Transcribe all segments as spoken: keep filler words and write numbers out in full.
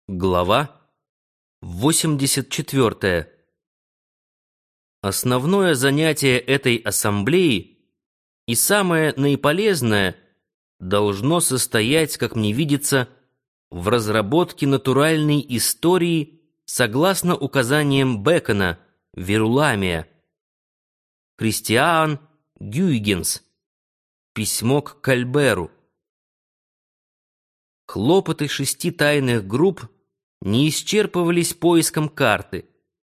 Глава восемьдесят четвёртая. Основное занятие этой ассамблеи и самое наиполезное должно состоять, как мне видится, в разработке натуральной истории согласно указаниям Бэкона, Веруламия. Христиан Гюйгенс. Письмо к Кальберу. Хлопоты шести тайных групп не исчерпывались поиском карты.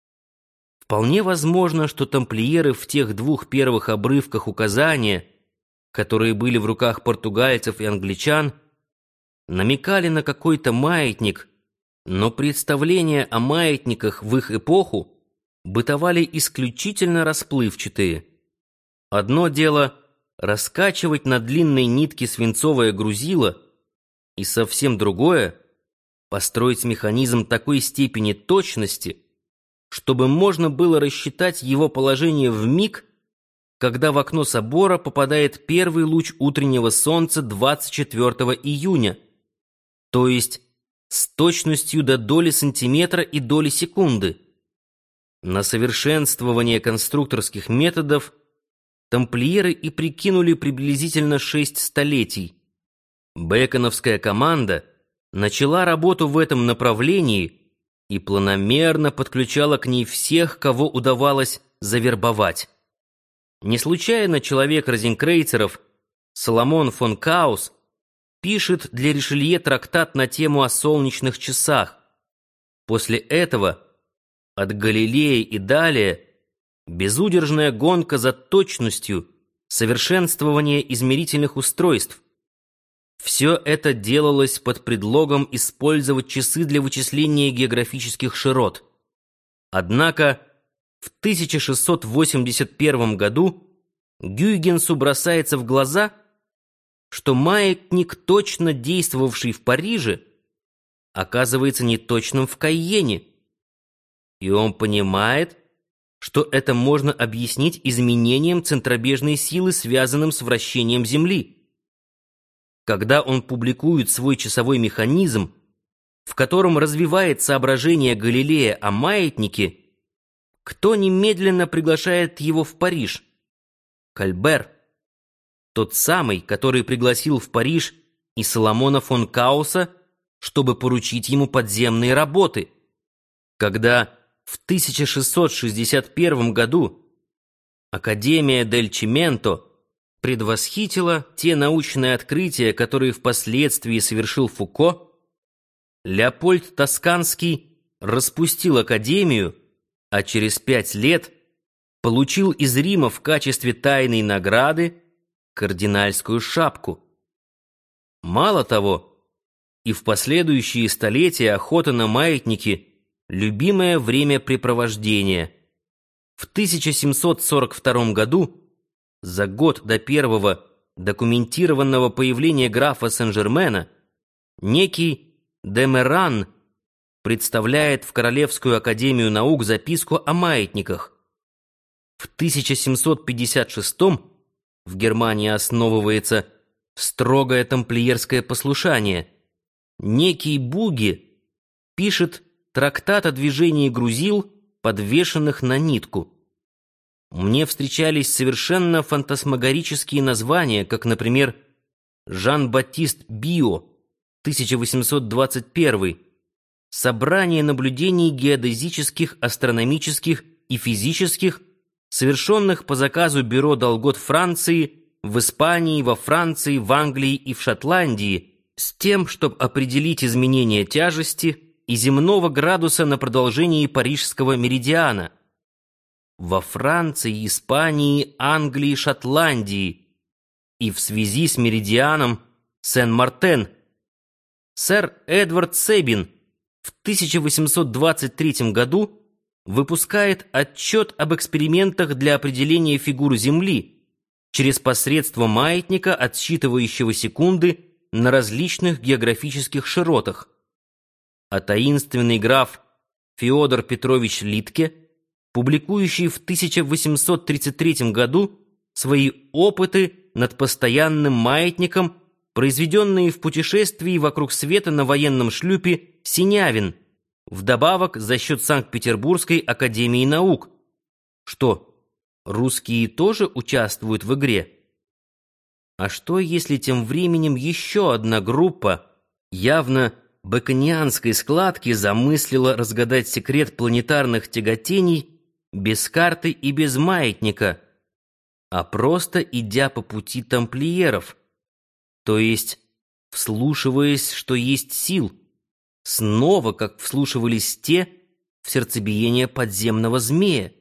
Вполне возможно, что тамплиеры в тех двух первых обрывках указания, которые были в руках португальцев и англичан, намекали на какой-то маятник, но представления о маятниках в их эпоху бытовали исключительно расплывчатые. Одно дело — раскачивать на длинной нитке свинцовое грузило, и совсем другое — построить механизм такой степени точности, чтобы можно было рассчитать его положение в миг, когда в окно собора попадает первый луч утреннего солнца двадцать четвёртого июня, то есть с точностью до доли сантиметра и доли секунды. На совершенствование конструкторских методов тамплиеры и прикинули приблизительно шесть столетий. Бэконовская команда начала работу в этом направлении и планомерно подключала к ней всех, кого удавалось завербовать. Не случайно человек розенкрейцеров Соломон фон Каус пишет для Ришелье трактат на тему о солнечных часах. После этого от Галилея и далее безудержная гонка за точностью, совершенствование измерительных устройств. Все это делалось под предлогом использовать часы для вычисления географических широт. Однако в тысяча шестьсот восемьдесят первом году Гюйгенсу бросается в глаза, что маятник, точно действовавший в Париже, оказывается неточным в Кайене. И он понимает, что это можно объяснить изменением центробежной силы, связанным с вращением Земли. Когда он публикует свой часовой механизм, в котором развивает соображения Галилея о маятнике, кто немедленно приглашает его в Париж? Кальбер. Тот самый, который пригласил в Париж и Соломона фон Кауса, чтобы поручить ему подземные работы. Когда в тысяча шестьсот шестьдесят первом году Академия дель Чименто предвосхитила те научные открытия, которые впоследствии совершил Фуко, Леопольд Тосканский распустил Академию, а через пять лет получил из Рима в качестве тайной награды кардинальскую шапку. Мало того, и в последующие столетия охота на маятники — любимое времяпрепровождение. В тысяча семьсот сорок втором году, за год до первого документированного появления графа Сен-Жермена, некий Демеран представляет в Королевскую академию наук записку о маятниках. В тысяча семьсот пятьдесят шестом в Германии основывается строгое тамплиерское послушание. Некий Буги пишет трактат о движении грузил, подвешенных на нитку. Мне встречались совершенно фантасмагорические названия, как, например, Жан-Батист Био, тысяча восемьсот двадцать первый, собрание наблюдений геодезических, астрономических и физических, совершенных по заказу Бюро Долгот Франции, в Испании, во Франции, в Англии и в Шотландии, с тем, чтобы определить изменение тяжести и земного градуса на продолжении парижского меридиана. Во Франции, Испании, Англии, Шотландии и в связи с меридианом Сен-Мартен. Сэр Эдвард Себин в тысяча восемьсот двадцать третьем году выпускает отчет об экспериментах для определения фигуры Земли через посредство маятника, отсчитывающего секунды на различных географических широтах. А таинственный граф Феодор Петрович Литке, публикующий в тысяча восемьсот тридцать третьем году свои опыты над постоянным маятником, произведенные в путешествии вокруг света на военном шлюпе «Синявин», вдобавок за счет Санкт-Петербургской академии наук. Что, русские тоже участвуют в игре? А что, если тем временем еще одна группа, явно бэконианской складки, замыслила разгадать секрет планетарных тяготений без карты и без маятника, а просто идя по пути тамплиеров, то есть вслушиваясь, что есть сил, снова, как вслушивались те в сердцебиение подземного змея?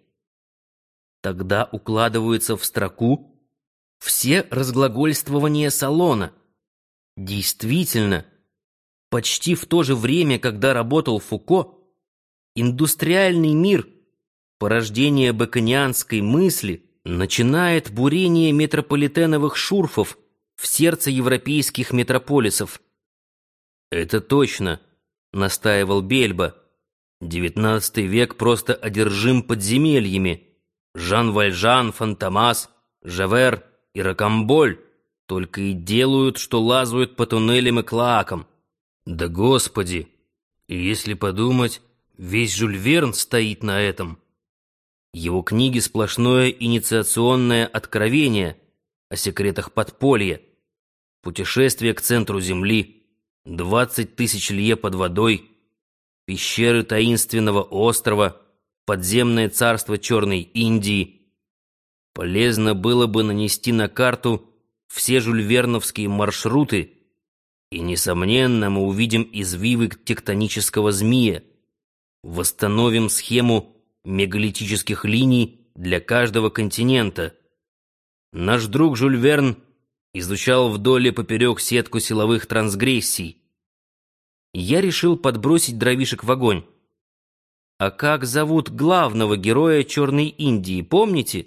Тогда укладываются в строку все разглагольствования Салона. Действительно, почти в то же время, когда работал Фуко, индустриальный мир, порождение бэконианской мысли, начинает бурение метрополитеновых шурфов в сердце европейских метрополисов. «Это точно», — настаивал Бельба. «Девятнадцатый век просто одержим подземельями. Жан Вальжан, Фантомас, Жавер и Рокамболь только и делают, что лазают по туннелям и клоакам. Да господи! И если подумать, весь Жюль Верн стоит на этом. Его книги — сплошное инициационное откровение о секретах подполья, путешествие к центру Земли, двадцать тысяч лье под водой, пещеры таинственного острова, подземное царство Черной Индии. Полезно было бы нанести на карту все жюльверновские маршруты, и, несомненно, мы увидим извивы тектонического змея, восстановим схему мегалитических линий для каждого континента. Наш друг Жюль Верн изучал вдоль и поперек сетку силовых трансгрессий. Я решил подбросить дровишек в огонь. А как зовут главного героя Черной Индии, помните?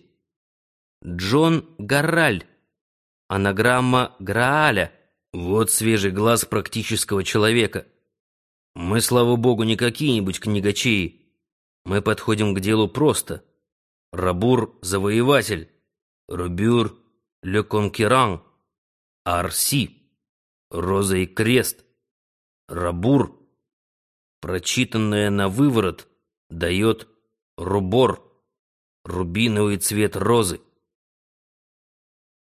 Джон Гарраль, анаграмма Грааля. Вот свежий глаз практического человека. Мы, слава богу, не какие-нибудь книгачеи. Мы подходим к делу просто. Рабур — завоеватель, Рубюр — ле конкеран, Арси — роза и крест. Рабур, прочитанное на выворот, дает рубор, рубиновый цвет розы.